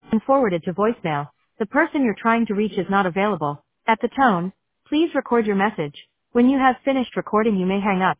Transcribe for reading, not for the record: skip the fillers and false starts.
and forwarded to voicemail. The person you're trying to reach is not available. At the tone, please record your message. When you have finished recording, you may hang up.